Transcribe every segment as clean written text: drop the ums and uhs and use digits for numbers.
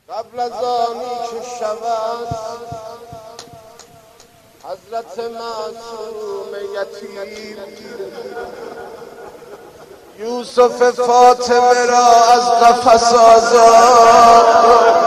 قبل از آنی که شود حضرت معصوم یتیم یوسف فاطمه را از قفس آزاد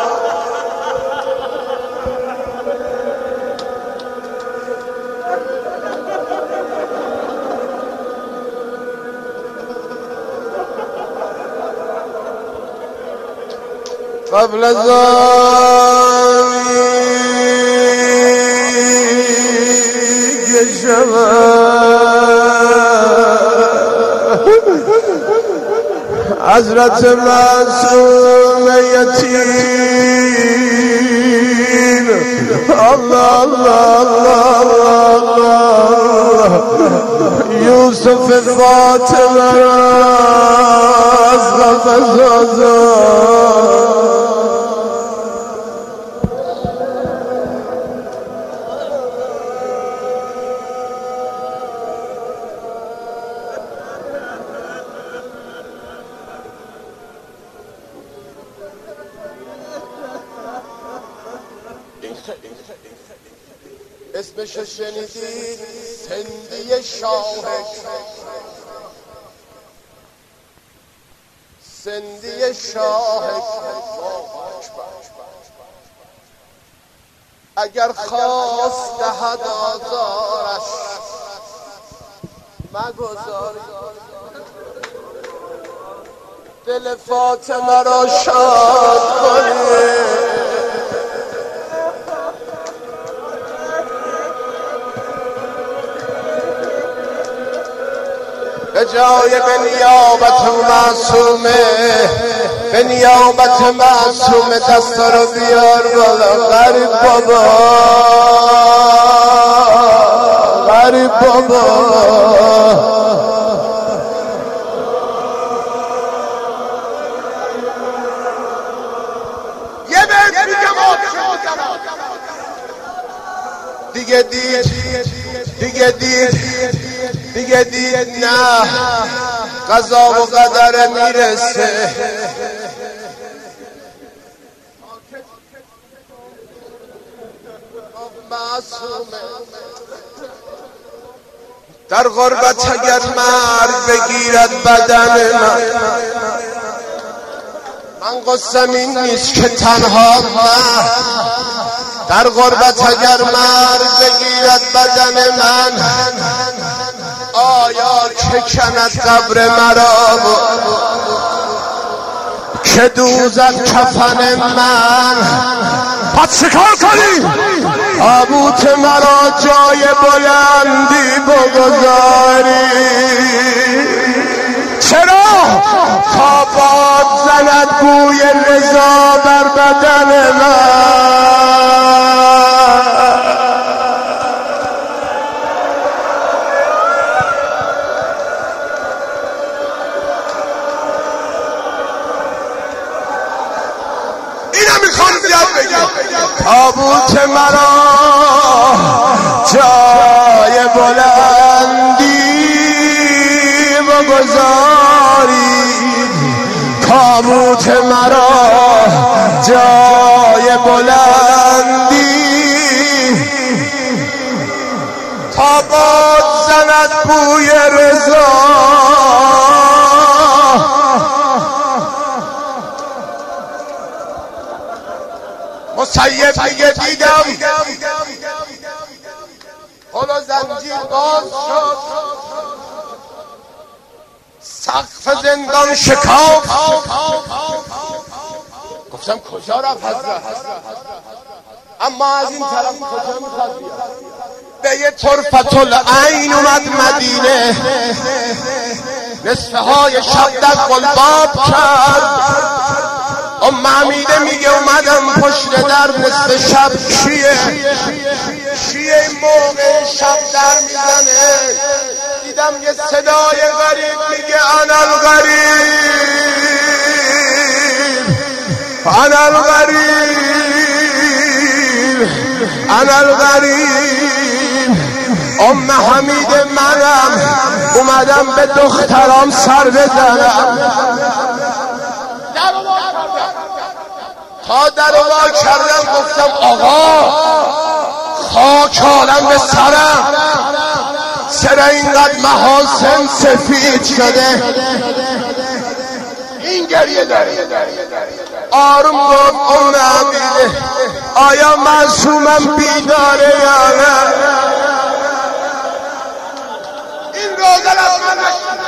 قبل از آنی که شود حضرت معصوم یتیم الله الله الله الله یوسف فاطمه را از قفس آزاد اسمش شنیدید؟ سندی شاهک، سندی شاهک. اگر خواست دهد آزارش مگذار، دل فاطمه را شاد کنید. به جای به نیابت معصومه، به نیابت معصومه دستا رو بیار بالا. غریب بابا، غریب بابا، یه بیت میگم دیگه دید، دیگه دید، دیگه دید نه قضا و قدر میرسه. معصومه در غربت اگر مرگ بگیرد بدن من قصم این نیست که تنها من، در غربت اگر مرگ بگیرد بدن من آیا که کند قبر مرا که دوزد کفن من؟ پس چیکار کنی؟ تابوت مرا جای بلندی بگذاری. چرا؟ تا باد زند بوی رضا بر بدن من. تابوت مرا جای بلندی بگذاری، تابوت مرا جای بلندی، تا باد زند بوی رضا. مسیب دیگه دیدم حالا زنجیر باز شد، سقف زندان شکاف. گفتم کجا رفت حضرت؟ اما از این طرف کجا میخواد بیاد؟ به یه طرفت العین اومد مدینه، نصفه های شب در قلباب کرد. حمیده میگه اومدم پشت در نصف شب. چیه این موقع شب در میزنه؟ دیدم یه صدای غریب میگه انا الغریب، انا الغریب، انا الغریب. حمید منم اومدم به دخترام سر بزنم. تا در وا کردم گفتم آقا خاک عالم به سرم، چرا اینقدر محاسن سفید شده؟ این گریه داره. آروم گفت اون عبیده آیا معصومم بیداره یا نه؟ این روزن از من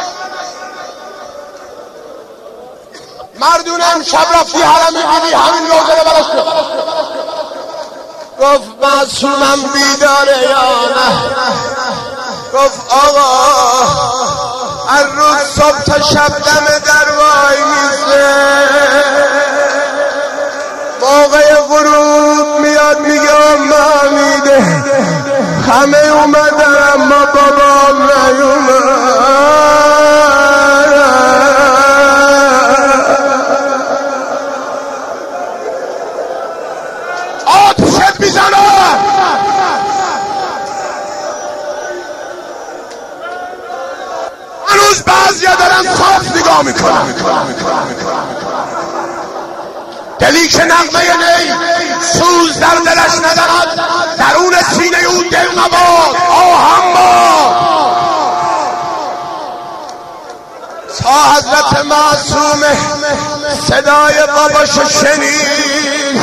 مردونم شب رفتی حرم میبینی همین روزن براش کن. گفت معصومم بیداره یا نه؟ گفت آقا هر روز صبح تا شب دم در وای میزه، موقع غروب میاد میگه مامیده همه اومدن اما بابام نیومد. آتشت میزنه. هنوز بعضیا دارن صاف نگاه میکنن. دلی که نغمه نی سوز در دلش ندارد، درون سینه او دل نباد آهم باد. تا حضرت معصومه صدای باباشو شنید،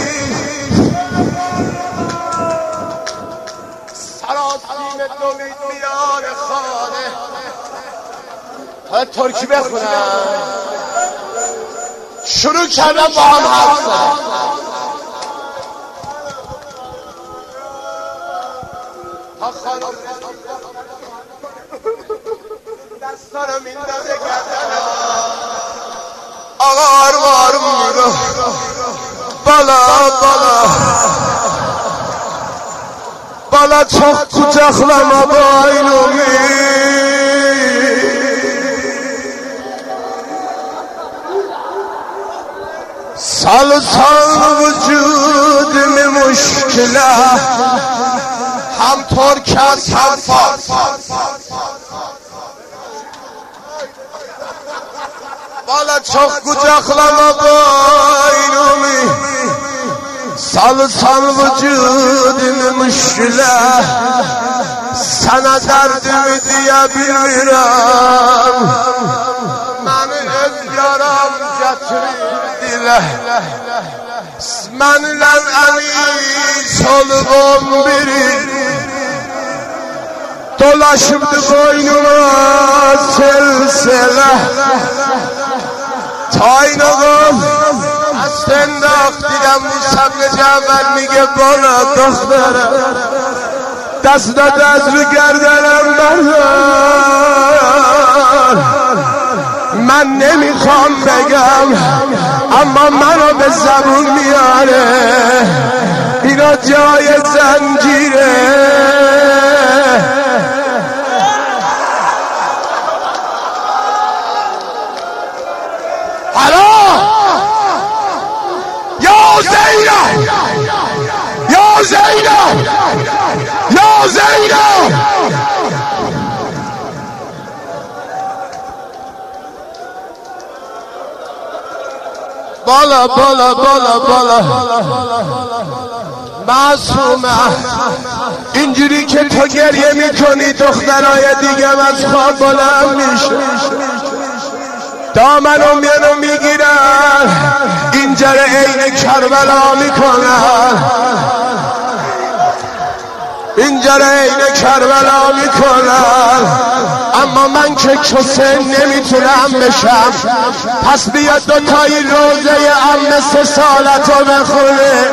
سراسیم دوید میان خانه. حالا ترکی بخونم. شروع کردم با هم حرف زدن. تا خانم دستانم میندازه گردنم، آقا آروم آروم میگو بالا بالا بالا çok kucaklama boynumu. سال وجودم مشکله، هم ترک است هم فارس. بالا çok kucaklama boynumu. سال وجودم مشکله، sana derdimi diye bilmirəm. Məni öz yaram gətirir dilə, mənlə əniz olubum biri. Dolaşıbdı boynuma silsilə, tayin oğul استنداق دیدم موسم جعفر میگه بالا دخترم دست داد از رو گردنم بردار. من نمیخوام بگم اما منو به زبون میاره، اینا جای زنجیره. یا زینب یا زینب بالا بالا بالا بالا معصومه، اینجوری که تو گریه میکنی دخترای دیگه از خواب بلند میشه، دامنو میانو میگیرن اینجا رو عین کربلا میکنن، اینجا رو عین کربلا میکنن. اما من که کسی نمیتونم بشم، پس بیا دوتایی روزه عم 3 سالتو بخونه.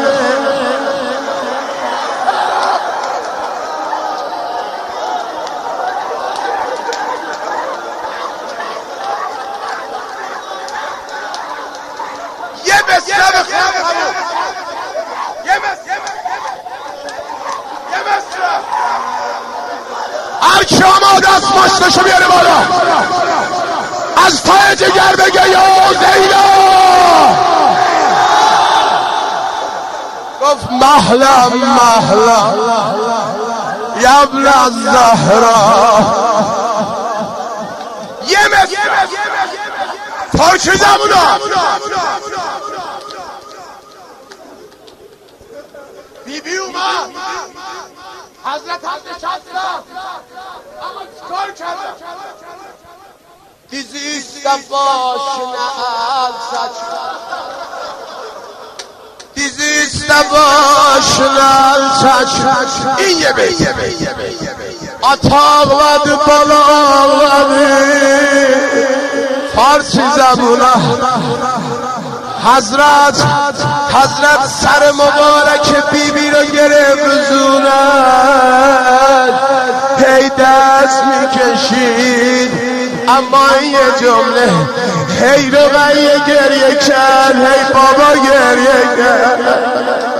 هر کی آماده است مشتشو بیاره بالا، از ته جگر بگه یا زینا. گفت محلا محلا یا ابن الزهرا. یه مثل ترکی زبونا بیبی اومد حضرت هم نشستم اما چکار کردم دیزیستم باشنه السچ دیزیستم باشنه السچ این یه بی atağladı balağladı Farsi zabuna Hazret sar mübarek bibi رو گرفت رزونت هی دست میکشید اما یه جمله هی رو گریه کرد هی بابا گریه کرد